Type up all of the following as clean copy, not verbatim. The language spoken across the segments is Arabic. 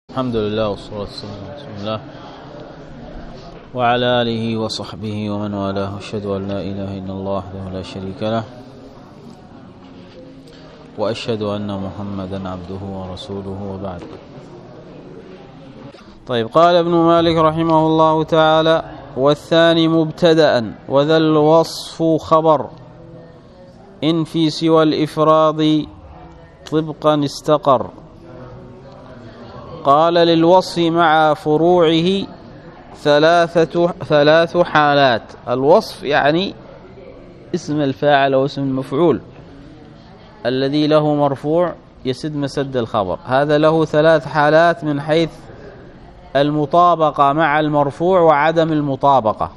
الحمد لله والصلاة والسلام على رسول الله وعلى آله وصحبه ومن والاه، أشهد أن لا إله إلا الله وحده لا شريك له، وأشهد أن محمدا عبده ورسوله، وبعد. طيب، قال ابن مالك رحمه الله تعالى: والثاني مبتدأ وذا الوصف خبر، إن في سوى الإفراد طبقا استقر. قال: للوصف مع فروعه ثلاث حالات. الوصف يعني اسم الفاعل أو اسم المفعول الذي له مرفوع يسد مسد الخبر، هذا له ثلاث حالات من حيث المطابقة مع المرفوع وعدم المطابقة.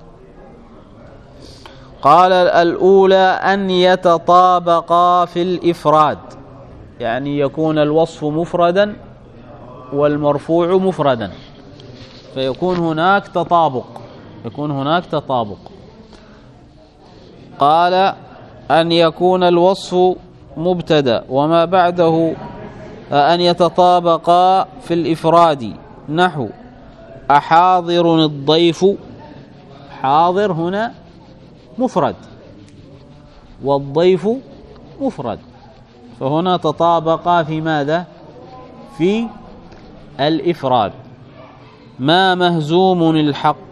قال: الأولى أن يتطابقا في الإفراد، يعني يكون الوصف مفردا والمرفوع مفردا، فيكون هناك تطابق. قال: أن يكون الوصف مبتدأ وما بعده أن يتطابقا في الإفراد، نحو أحاضر الضيف. حاضر هنا مفرد والضيف مفرد، فهنا تطابقا في ماذا؟ في الإفراد. ما مهزوم الحق،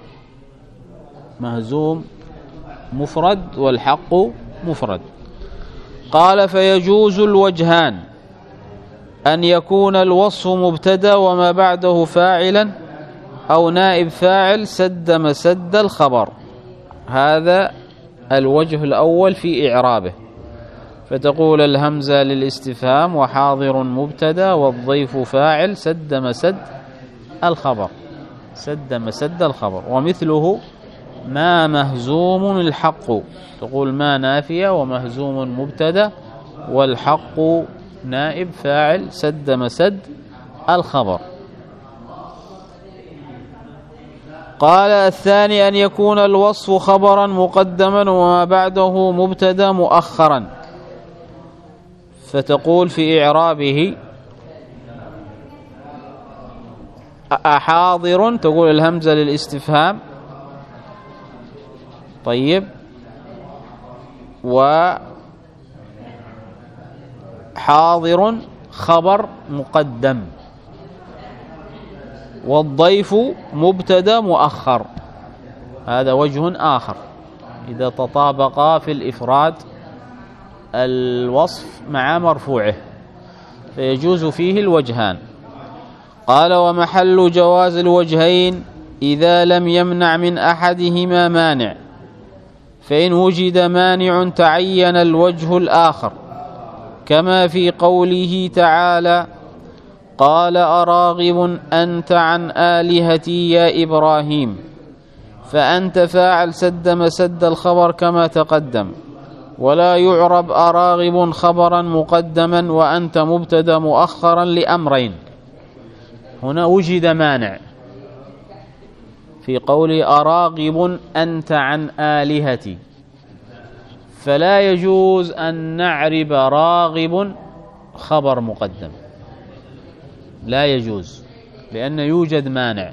مهزوم مفرد والحق مفرد. قال: فيجوز الوجهان، أن يكون الوصف مبتدأ وما بعده فاعلا أو نائب فاعل سد مسد الخبر. هذا الوجه الأول في إعرابه، فتقول: الهمزة للاستفهام، وحاضر مبتدأ والضيف فاعل سد مسد الخبر، سد مسد الخبر. ومثله ما مهزوم الحق، تقول ما نافية ومهزوم مبتدأ والحق نائب فاعل سد مسد الخبر. قال: الثاني أن يكون الوصف خبرا مقدما وما بعده مبتدأ مؤخرا، فتقول في إعرابه: أحاضر، تقول الهمزة للاستفهام، طيب، وحاضر خبر مقدم، والضيف مبتدأ مؤخر. هذا وجه آخر إذا تطابقا في الإفراد الوصف مع مرفوعه، فيجوز فيه الوجهان. قال: ومحل جواز الوجهين إذا لم يمنع من أحدهما مانع، فإن وجد مانع تعين الوجه الآخر، كما في قوله تعالى: قال: أراغب أنت عن آلهتي يا إبراهيم، فأنت فاعل سد مسد الخبر كما تقدم، ولا يعرب أراغب خبرا مقدما وأنت مبتدأ مؤخرا لأمرين. هنا وجد مانع في قول أراغب أنت عن آلهتي، فلا يجوز أن نعرب راغب خبر مقدم، لا يجوز، لأن يوجد مانع.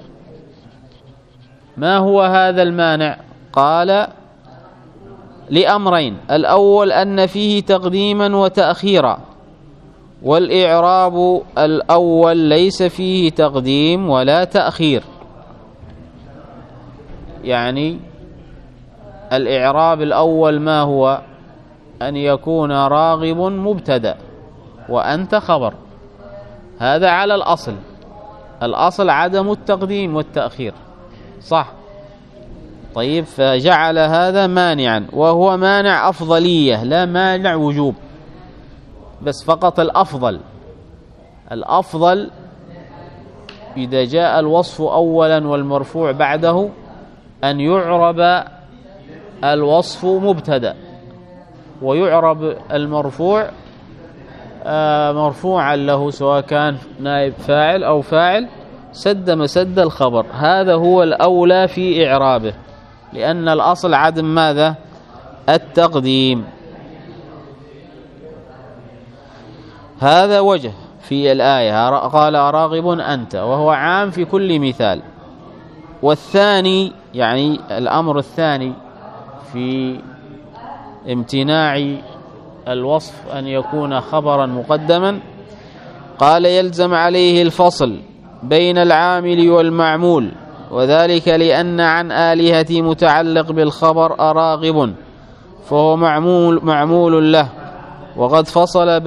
ما هو هذا المانع؟ قال: لأمرين: الأول أن فيه تقديما وتأخيرا، والإعراب الأول ليس فيه تقديم ولا تأخير. يعني الإعراب الأول ما هو؟ أن يكون راغب مبتدأ وأنت خبر، هذا على الأصل عدم التقديم والتأخير، صح؟ طيب، فجعل هذا مانعا، وهو مانع أفضلية لا مانع وجوب، بس فقط الأفضل إذا جاء الوصف أولا والمرفوع بعده أن يعرب الوصف مبتدأ، ويعرب المرفوع مرفوعا له، سواء كان نائب فاعل أو فاعل سد مسد الخبر. هذا هو الأولى في إعرابه، لأن الأصل عدم ماذا؟ التقديم. هذا وجه. في الآية قال أراغب أنت، وهو عام في كل مثال. والثاني يعني الأمر الثاني في امتناع الوصف أن يكون خبرا مقدما، قال يلزم عليه الفصل بين العامل والمعمول، وذلك لأن عن آلهتي متعلق بالخبر أراغب، فهو معمول له، وقد فصل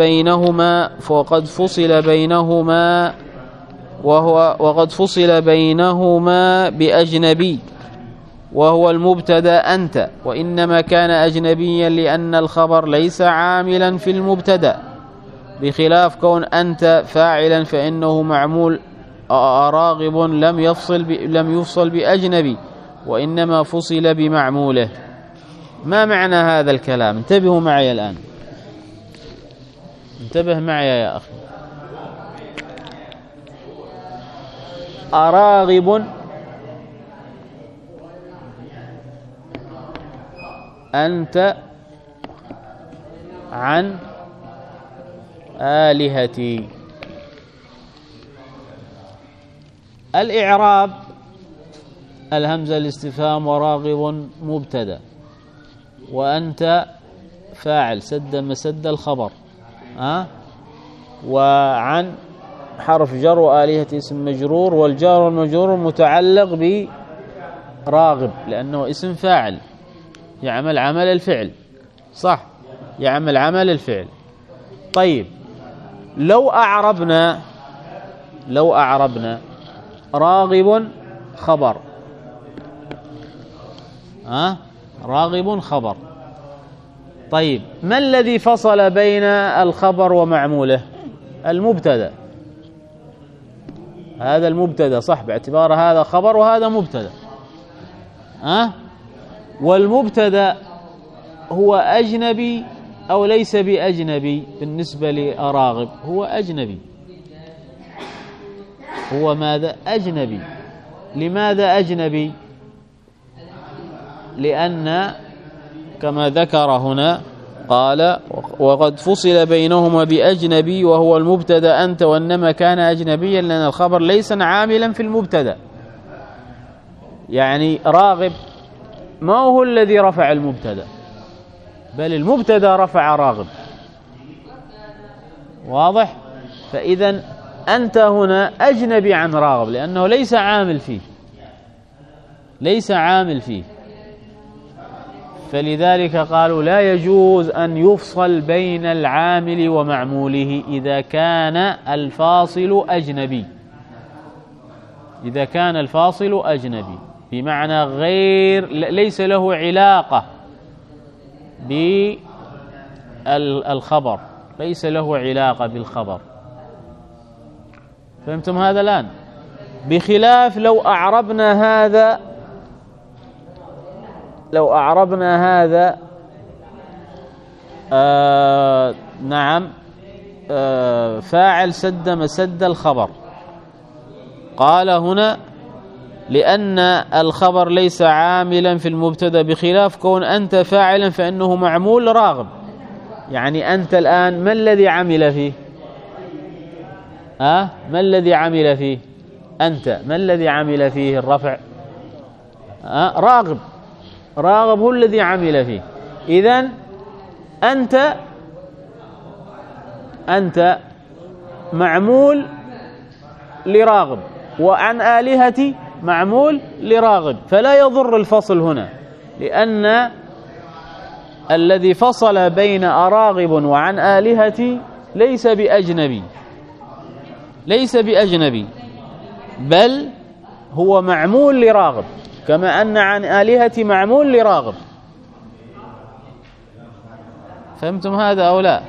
بينهما بأجنبي وهو المبتدا أنت، وإنما كان أجنبيا لأن الخبر ليس عاملا في المبتدا، بخلاف كون أنت فاعلا فإنه معمول. راغب لم يفصل بأجنبي، وإنما فصل بمعموله. ما معنى هذا الكلام؟ انتبهوا معي الآن، انتبه معي يا أخي. أراغب أنت عن آلهتي. الإعراب الهمزة الاستفهام وراغب مبتدا، وأنت فاعل سد مسد الخبر، وعن حرف جر، وآلهة اسم مجرور، والجار والمجرور متعلق براغب لأنه اسم فاعل يعمل عمل الفعل، صح، يعمل عمل الفعل. طيب لو أعربنا راغب خبر، راغب خبر. طيب ما الذي فصل بين الخبر ومعموله؟ المبتدا، هذا المبتدا صح، باعتبار هذا خبر وهذا مبتدا. والمبتدا هو أجنبي أو ليس بأجنبي؟ بالنسبة لأراغب هو أجنبي، هو ماذا؟ أجنبي. لماذا أجنبي؟ لأن كما ذكر هنا قال وقد فصل بينهما بأجنبي وهو المبتدا أنت، وإنما كان أجنبيا لأن الخبر ليس عاملا في المبتدا. يعني راغب ما هو الذي رفع المبتدا، بل المبتدا رفع راغب، واضح؟ فإذا أنت هنا أجنبي عن راغب لأنه ليس عامل فيه، فلذلك قالوا لا يجوز أن يفصل بين العامل ومعموله إذا كان الفاصل أجنبي، بمعنى ليس له علاقة بالخبر، ليس له علاقة بالخبر. فهمتم هذا الآن؟ بخلاف لو أعربنا هذا فاعل سد مسد الخبر، قال هنا لأن الخبر ليس عاملا في المبتدا، بخلاف كون أنت فاعلا فإنه معمول راغب. يعني أنت الآن ما الذي عمل فيه؟ ما الذي عمل فيه؟ أنت ما الذي عمل فيه الرفع؟ راغب هو الذي عمل فيه. إذن أنت معمول لراغب، وعن آلهتي معمول لراغب، فلا يضر الفصل هنا، لأن الذي فصل بين أراغب وعن آلهتي ليس بأجنبي، بل هو معمول لراغب، كما أن عن آلهتي معمول لراغب. فهمتم هذا أو لا؟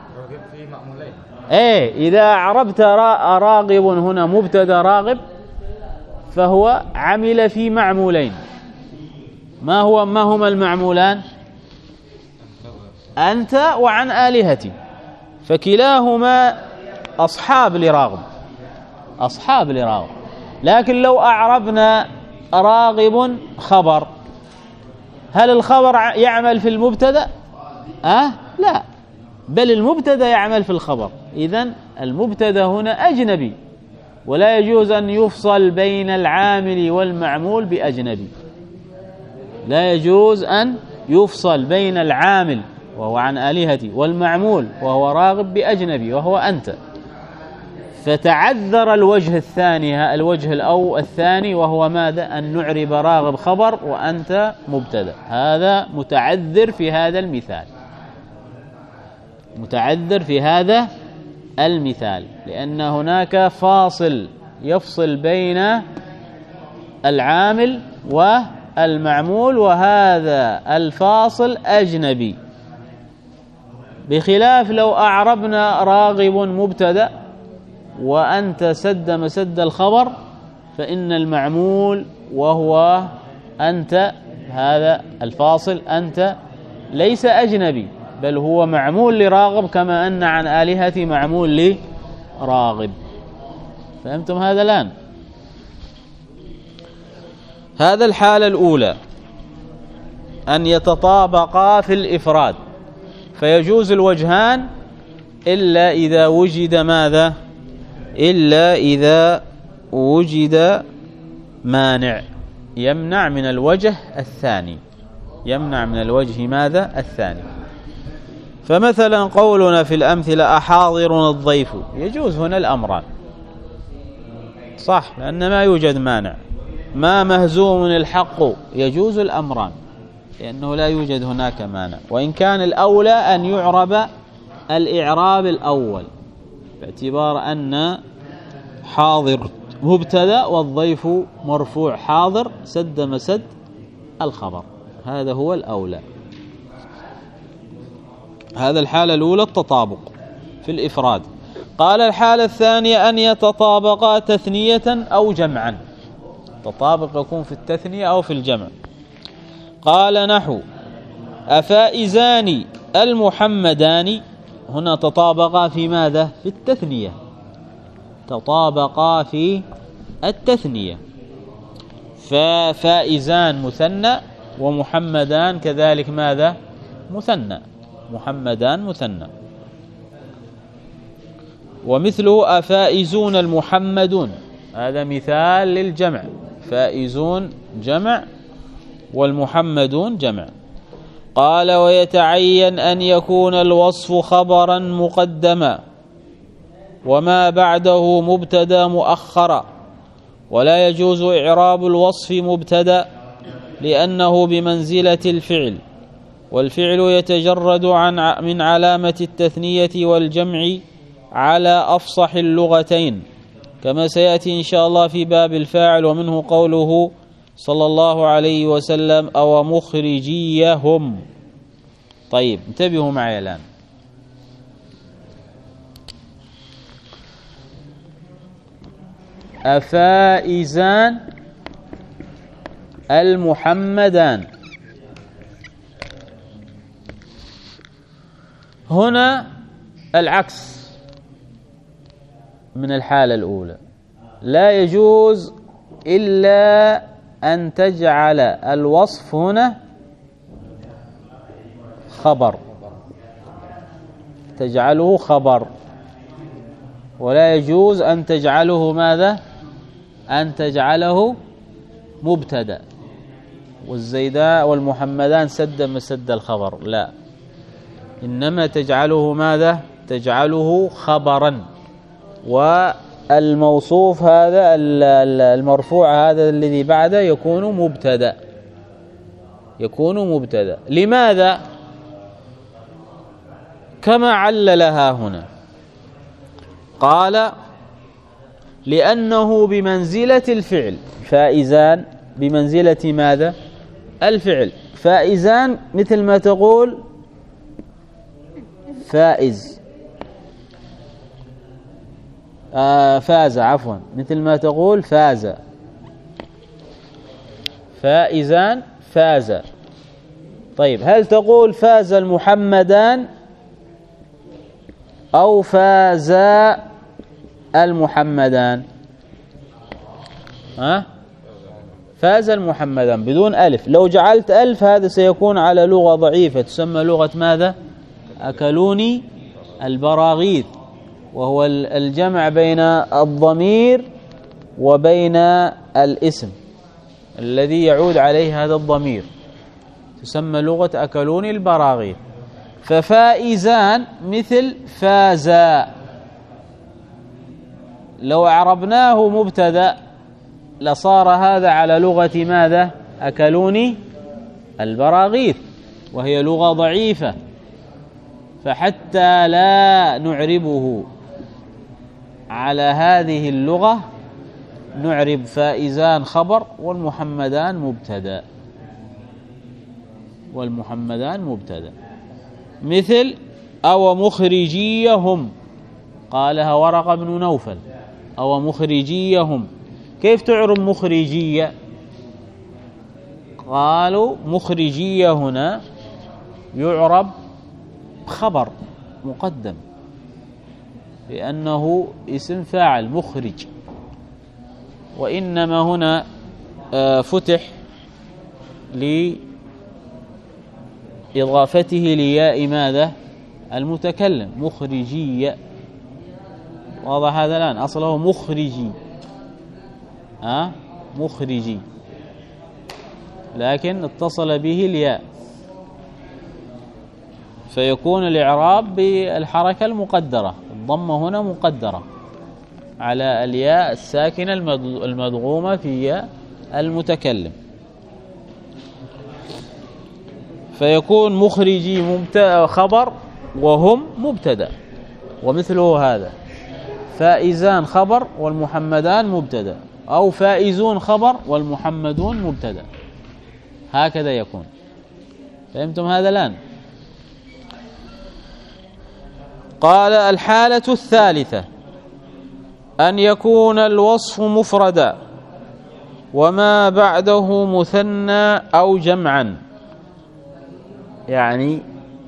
إذا أعربت راغب هنا مبتدا راغب فهو عمل في معمولين. ما هما المعمولان؟ أنت وعن آلهتي، فكلاهما أصحاب لراغب. لكن لو أعربنا راغب خبر، هل الخبر يعمل في المبتدا؟ لا، بل المبتدأ يعمل في الخبر. إذن المبتدأ هنا أجنبي، ولا يجوز أن يفصل بين العامل والمعمول بأجنبي. لا يجوز أن يفصل بين العامل وهو عن آلهتي والمعمول وهو راغب بأجنبي وهو أنت. فتعذر الوجه الثاني، الوجه الثاني وهو ماذا؟ أن نعرب راغب خبر وأنت مبتدأ. هذا متعذر في هذا المثال، متعذر في هذا المثال، لأن هناك فاصل يفصل بين العامل والمعمول، وهذا الفاصل أجنبي، بخلاف لو أعربنا راغب مبتدأ وأنت سد مسد الخبر، فإن المعمول وهو أنت، هذا الفاصل أنت ليس أجنبي، بل هو معمول لراغب، كما أن عن آلهتي معمول لراغب. فهمتم هذا الآن؟ هذا الحالة الأولى، أن يتطابقا في الإفراد، فيجوز الوجهان إلا إذا وجد ماذا؟ إلا إذا وجد مانع يمنع من الوجه الثاني، يمنع من الوجه ماذا؟ الثاني. فمثلا قولنا في الأمثلة أحاضر الضيف، يجوز هنا الأمران، صح، لأن ما يوجد مانع. ما مهزوم الحق، يجوز الأمران لأنه لا يوجد هناك مانع، وإن كان الأولى أن يعرب الإعراب الأول، باعتبار أن حاضر مبتدأ والضيف مرفوع، حاضر سد مسد الخبر، هذا هو الأولى. هذا الحالة الأولى التطابق في الإفراد. قال الحالة الثانية أن يتطابقا تثنية أو جمعا، تطابق يكون في التثنية أو في الجمع. قال نحو أفائزان المحمدان، هنا تطابقا في ماذا؟ في التثنية، تطابقا في التثنية، ففائزان مثنى ومحمدان كذلك ماذا؟ مثنى، محمدان مثنى. ومثله أفائزون المحمدون، هذا مثال للجمع، فائزون جمع والمحمدون جمع. قال ويتعين أن يكون الوصف خبرا مقدما وما بعده مبتدا مؤخرا، ولا يجوز إعراب الوصف مبتدا لأنه بمنزلة الفعل، والفعل يتجرد من علامة التثنية والجمع على أفصح اللغتين، كما سيأتي إن شاء الله في باب الفاعل، ومنه قوله صلى الله عليه وسلم أو مخرجيهم. طيب انتبهوا معي الآن، أفائزان المحمدان، هنا العكس من الحالة الأولى، لا يجوز إلا أن تجعل الوصف هنا خبر، تجعله خبر، ولا يجوز أن تجعله ماذا؟ أن تجعله مبتدأ، والزيداء والمحمدان سد مسد الخبر، لا، إنما تجعله ماذا؟ تجعله خبرا، والموصوف هذا المرفوع هذا الذي بعده يكون مبتدأ، يكون مبتدأ. لماذا؟ كما عللها هنا، قال لأنه بمنزلة الفعل، فائزان بمنزلة ماذا؟ الفعل، فائزان مثل ما تقول فائز، فاز، عفوا، مثل ما تقول فاز، فائزان فاز. طيب هل تقول فاز المحمدان أو فاز المحمدان؟ فاز المحمدان بدون ألف. لو جعلت ألف هذا سيكون على لغة ضعيفة تسمى لغة ماذا؟ أكلوني البراغيث، وهو الجمع بين الضمير وبين الاسم الذي يعود عليه هذا الضمير، تسمى لغة أكلوني البراغيث. ففائزان مثل فازا، لو أعربناه مبتدأ لصار هذا على لغة ماذا؟ أكلوني البراغيث، وهي لغة ضعيفة، فحتى لا نعربه على هذه اللغة نعرب فائزان خبر والمحمدان مبتدأ، مثل أو مخرجيهم، قالها ورقة بن نوفل، أو مخرجيهم. كيف تعرب مخرجية؟ قالوا مخرجية هنا يعرب خبر مقدم لأنه اسم فاعل مخرج، وإنما هنا فتح لإضافته لياء ماذا؟ المتكلم، مخرجية. واضح هذا الآن؟ أصله مخرجي، مخرجي، لكن اتصل به الياء، فيكون الإعراب بالحركة المقدرة، الضمة هنا مقدرة على الياء الساكنة المدغومة في ياء المتكلم، فيكون مخرجي خبر وهم مبتدأ. ومثله هذا فائزان خبر والمحمدان مبتدأ، أو فائزون خبر والمحمدون مبتدأ، هكذا يكون. فهمتم هذا الآن؟ قال: الحالة الثالثة أن يكون الوصف مفردا وما بعده مثنى أو جمعا، يعني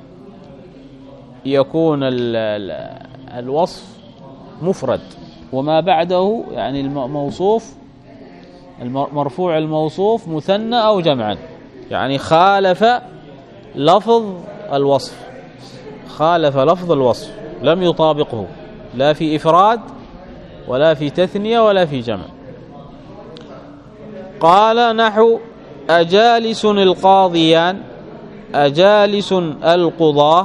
يكون الوصف مفرد وما بعده، يعني الموصوف المرفوع الموصوف مثنى أو جمعا، يعني خالف لفظ الوصف، خالف لفظ الوصف، لم يطابقه لا في إفراد ولا في تثنية ولا في جمع. قال: نحو أجالس القاضيان، أجالس القضاة،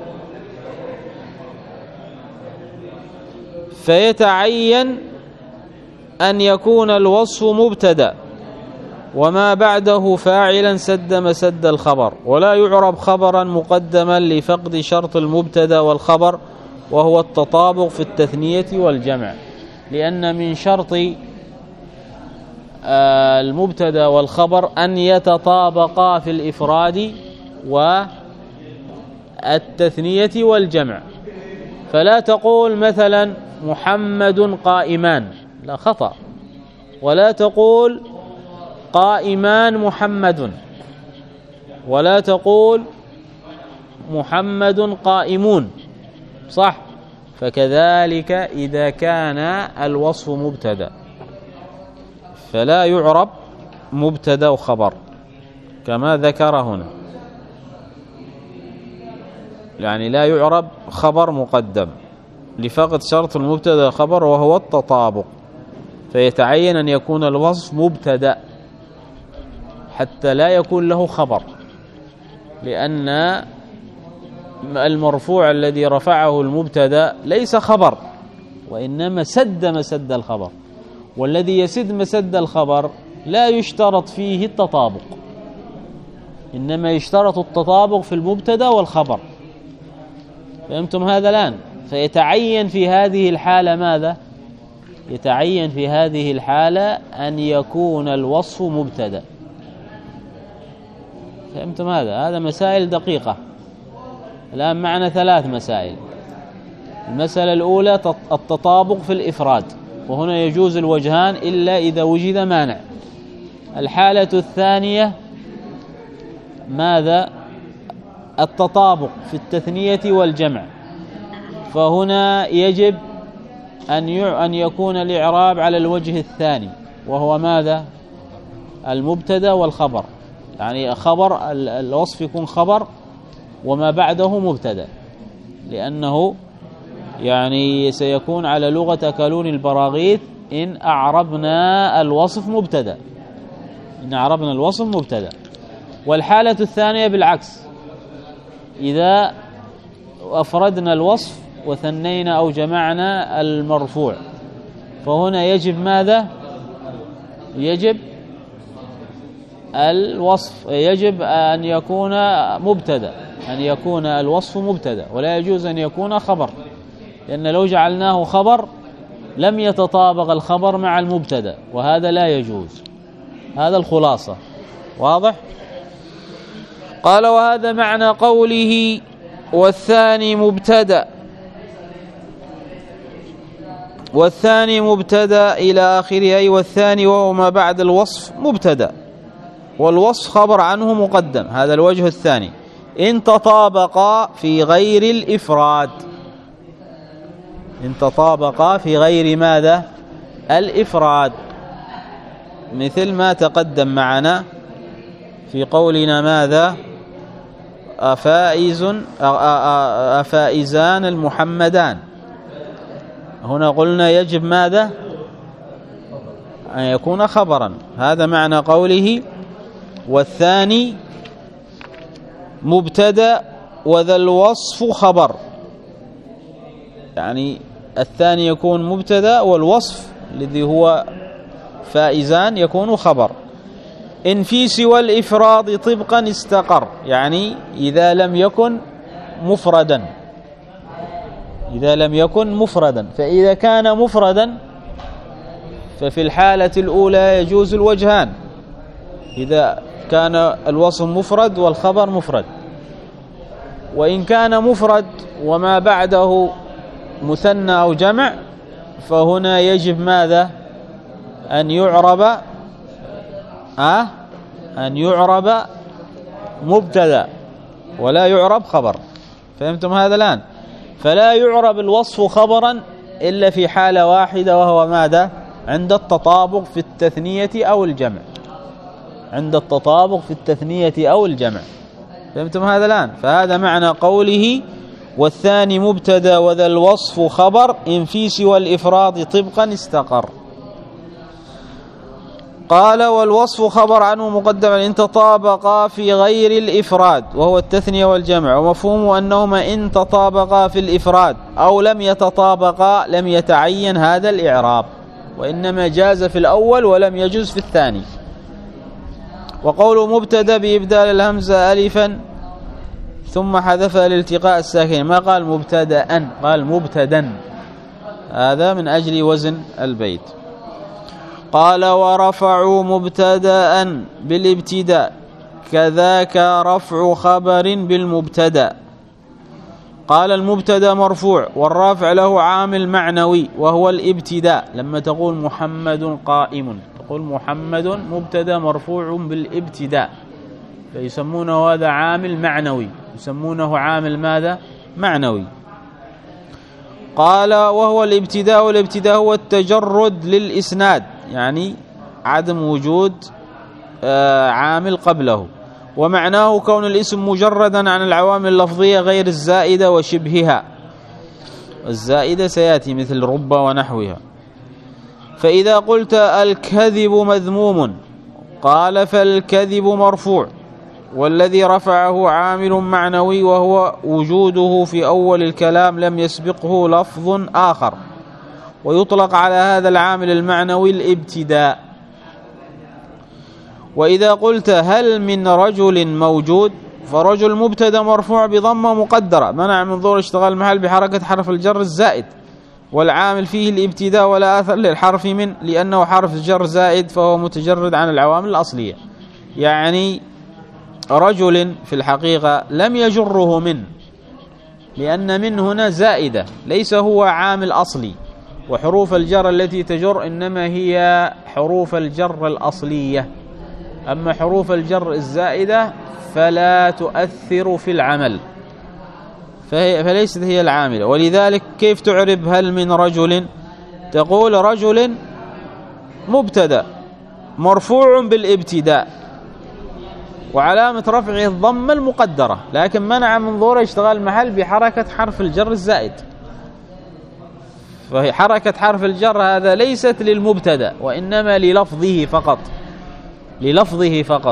فيتعين أن يكون الوصف مبتدأ وما بعده فاعلا سد مسد الخبر، ولا يعرب خبرا مقدما لفقد شرط المبتدأ والخبر، وهو التطابق في التثنية والجمع، لأن من شرط المبتدأ والخبر أن يتطابقا في الإفراد والتثنية والجمع. فلا تقول مثلا محمد قائمان، لا، خطأ. ولا تقول قائمان محمد، ولا تقول محمد قائمون، صح؟ فكذلك إذا كان الوصف مبتدأ فلا يعرب مبتدأ وخبر كما ذكر هنا، يعني لا يعرب خبر مقدم لفقد شرط المبتدأ والخبر وهو التطابق، فيتعين أن يكون الوصف مبتدأ حتى لا يكون له خبر، لأن المرفوع الذي رفعه المبتدأ ليس خبر وإنما سد مسد الخبر، والذي يسد مسد الخبر لا يشترط فيه التطابق، إنما يشترط التطابق في المبتدأ والخبر. فهمتم هذا الآن؟ فيتعين في هذه الحالة ماذا؟ يتعين في هذه الحالة أن يكون الوصف مبتدأ. فهمتم هذا؟ هذا مسائل دقيقة. الآن معنا 3 مسائل. المسألة الأولى التطابق في الإفراد، وهنا يجوز الوجهان إلا إذا وجد مانع. الحالة الثانية ماذا؟ التطابق في التثنية والجمع، فهنا يجب أن يكون الإعراب على الوجه الثاني، وهو ماذا؟ المبتدأ والخبر، يعني خبر الوصف يكون خبر وما بعده مبتدأ، لأنه يعني سيكون على لغة أكلون البراغيث إن أعربنا الوصف مبتدأ، إن أعربنا الوصف مبتدأ. والحالة الثانية بالعكس، إذا أفردنا الوصف وثنينا أو جمعنا المرفوع، فهنا يجب ماذا؟ يجب الوصف، يجب أن يكون مبتدأ، أن يكون الوصف مبتدأ، ولا يجوز أن يكون خبر، لأن لو جعلناه خبر لم يتطابق الخبر مع المبتدأ، وهذا لا يجوز. هذا الخلاصة، واضح؟ قال وهذا معنى قوله والثاني مبتدأ، والثاني مبتدأ إلى آخره، أي والثاني وهو ما بعد الوصف مبتدأ، والوصف خبر عنه مقدم. هذا الوجه الثاني، إن تطابقا في غير الإفراد، إن تطابقا في غير ماذا؟ الإفراد، مثل ما تقدم معنا في قولنا ماذا؟ أفائزان المحمدان، هنا قلنا يجب ماذا؟ أن يكون خبرا. هذا معنى قوله والثاني مبتدأ وذا الوصف خبر، يعني الثاني يكون مبتدأ والوصف الذي هو فائزان يكون خبر. إن في سوى الإفراد طبقا استقر، يعني إذا لم يكن مفردا، إذا لم يكن مفردا. فإذا كان مفردا ففي الحالة الأولى يجوز الوجهان، إذا كان الوصف مفرد والخبر مفرد. وإن كان مفرد وما بعده مثنى أو جمع، فهنا يجب ماذا؟ أن يعرب أن يعرب مبتدأ ولا يعرب خبر. فهمتم هذا الآن؟ فلا يعرب الوصف خبرا إلا في حالة واحدة، وهو ماذا؟ عند التطابق في التثنية أو الجمع، عند التطابق في التثنية أو الجمع. فهمتم هذا الآن؟ فهذا معنى قوله والثاني مبتدأ وذا الوصف خبر إن في سوى الإفراد طبقا استقر. قال والوصف خبر عنه مقدما إن تطابقا في غير الإفراد، وهو التثنية والجمع، ومفهوم أنهما إن تطابقا في الإفراد أو لم يتطابقا لم يتعين هذا الإعراب، وإنما جاز في الأول ولم يجوز في الثاني. وقول مبتدأ بإبدال الهمزة ألفا ثم حذفها لالتقاء الساكنين، ما قال مبتدأ، قال مبتدا، هذا من أجل وزن البيت. قال ورفعوا مبتدأ بالابتداء كذاك رفع خبر بالمبتدأ. قال المبتدأ مرفوع والرافع له عامل معنوي وهو الابتداء. لما تقول محمد قائم تقول محمد مبتدأ مرفوع بالابتداء، فيسمونه هذا عامل معنوي، يسمونه عامل ماذا؟ معنوي. قال وهو الابتداء، والابتداء هو التجرد للإسناد، يعني عدم وجود عامل قبله. ومعناه كون الاسم مجردا عن العوامل اللفظية غير الزائدة وشبهها، الزائدة سيأتي مثل رب ونحوها. فإذا قلت الكذب مذموم، قال فالكذب مرفوع، والذي رفعه عامل معنوي وهو وجوده في أول الكلام لم يسبقه لفظ آخر، ويطلق على هذا العامل المعنوي الابتداء. وإذا قلت هل من رجل موجود، فرجل مبتدا مرفوع بضمة مقدرة منع من ظهور اشتغال المحل بحركة حرف الجر الزائد، والعامل فيه الابتداء ولا أثر للحرف من، لأنه حرف جر زائد فهو متجرد عن العوامل الأصلية. يعني رجل في الحقيقة لم يجره من، لأن من هنا زائدة ليس هو عامل أصلي، وحروف الجر التي تجر إنما هي حروف الجر الأصلية، أما حروف الجر الزائدة فلا تؤثر في العمل، فليست هي العاملة. ولذلك كيف تعرب هل من رجل؟ تقول رجل مبتدأ مرفوع بالابتداء وعلامة رفعه الضمة المقدرة، لكن منع من ظهور اشتغال المحل بحركة حرف الجر الزائد. فهي حركة حرف الجر هذا ليست للمبتدأ وإنما للفظه فقط، للفظه فقط.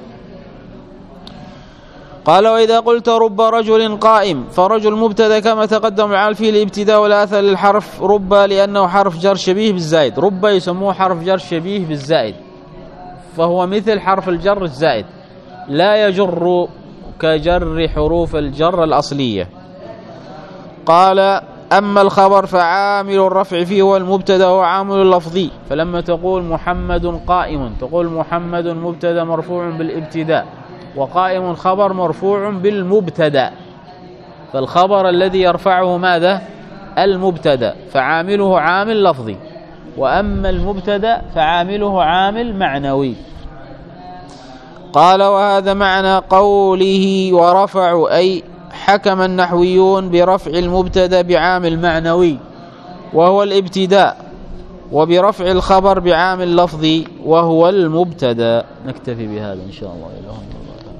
قال وإذا قلت رب رجل قائم، فرجل مبتدأ كما تقدم العال فيه الابتداء والآثر للحرف رب لأنه حرف جر شبيه بالزائد. رب يسموه حرف جر شبيه بالزائد، فهو مثل حرف الجر الزائد، لا يجر كجر حروف الجر الأصلية. قال أما الخبر فعامل الرفع فيه هو المبتدأ وعامل اللفظي، فلما تقول محمد قائم تقول محمد مبتدأ مرفوع بالابتداء، وقائم خبر مرفوع بالمبتدأ، فالخبر الذي يرفعه ماذا؟ المبتدأ، فعامله عامل لفظي، وأما المبتدأ فعامله عامل معنوي. قال وهذا معنى قوله ورفعوا، أي حكم النحويون برفع المبتدأ بعامل معنوي وهو الابتداء، وبرفع الخبر بعامل لفظي وهو المبتدأ. نكتفي بهذا إن شاء الله.